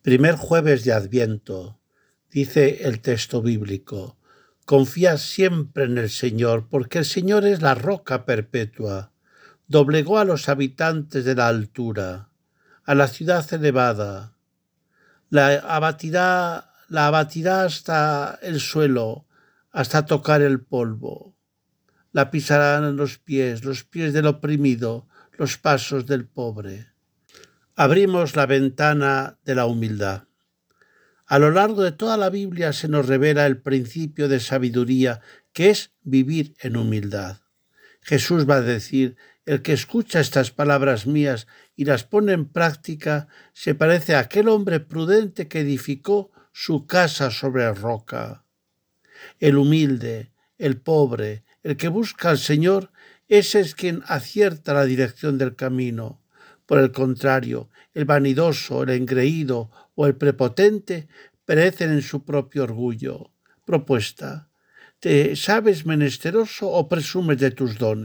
Primer jueves de Adviento, dice el texto bíblico. Confía siempre en el Señor, porque el Señor es la roca perpetua. Doblegó a los habitantes de la altura, a la ciudad elevada. La abatirá hasta el suelo, hasta tocar el polvo. La pisarán los pies del oprimido, los pasos del pobre. Abrimos la ventana de la humildad. A lo largo de toda la Biblia se nos revela el principio de sabiduría, que es vivir en humildad. Jesús va a decir: el que escucha estas palabras mías y las pone en práctica se parece a aquel hombre prudente que edificó su casa sobre roca. El humilde, el pobre, el que busca al Señor, ese es quien acierta la dirección del camino. Por el contrario, el vanidoso, el engreído o el prepotente perecen en su propio orgullo. Propuesta: ¿te sabes menesteroso o presumes de tus dones?